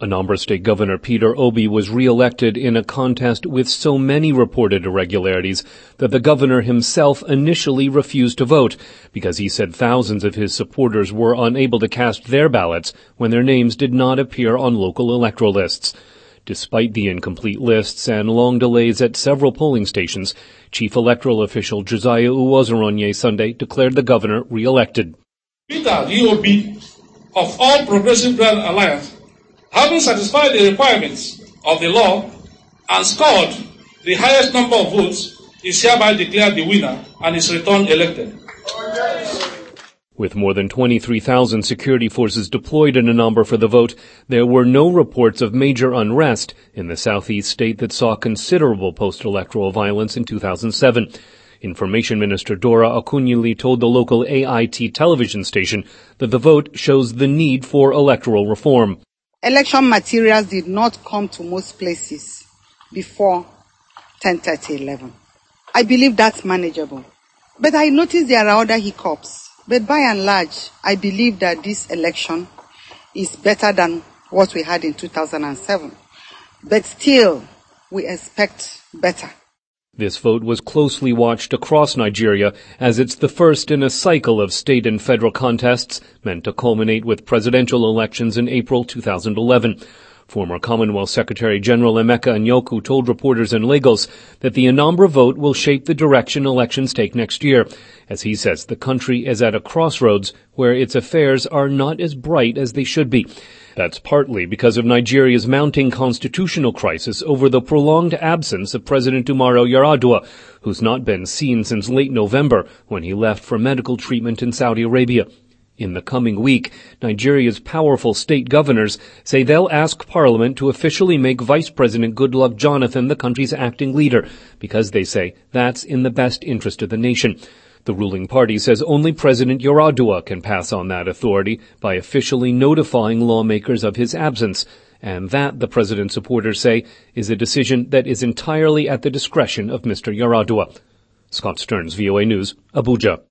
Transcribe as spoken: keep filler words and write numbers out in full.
Anambra State Governor Peter Obi was re-elected in a contest with so many reported irregularities that the governor himself initially refused to vote because he said thousands of his supporters were unable to cast their ballots when their names did not appear on local electoral lists. Despite the incomplete lists and long delays at several polling stations, Chief Electoral Official Josiah Uwozoronye Sunday declared the governor re-elected. Peter D. Obi of All Progressive Grand Alliance, having satisfied the requirements of the law and scored the highest number of votes, is hereby declared the winner and is returned elected. With more than twenty-three thousand security forces deployed in Anambra for the vote, there were no reports of major unrest in the southeast state that saw considerable post-electoral violence in two thousand seven. Information Minister Dora Akunyili told the local A I T television station that the vote shows the need for electoral reform. Election materials did not come to most places before ten thirty, eleven. I believe that's manageable. But I noticed there are other hiccups. But by and large, I believe that this election is better than what we had in two thousand seven. But still, we expect better. This vote was closely watched across Nigeria as it's the first in a cycle of state and federal contests meant to culminate with presidential elections in April two thousand eleven. Former Commonwealth Secretary General Emeka Anyaoku told reporters in Lagos that the Anambra vote will shape the direction elections take next year. As he says, the country is at a crossroads where its affairs are not as bright as they should be. That's partly because of Nigeria's mounting constitutional crisis over the prolonged absence of President Umaru Yar'Adua, who's not been seen since late November when he left for medical treatment in Saudi Arabia. In the coming week, Nigeria's powerful state governors say they'll ask Parliament to officially make Vice President Goodluck Jonathan the country's acting leader, because they say that's in the best interest of the nation. The ruling party says only President Yar'Adua can pass on that authority by officially notifying lawmakers of his absence, and that, the president's supporters say, is a decision that is entirely at the discretion of Mister Yar'Adua. Scott Stearns, V O A News, Abuja.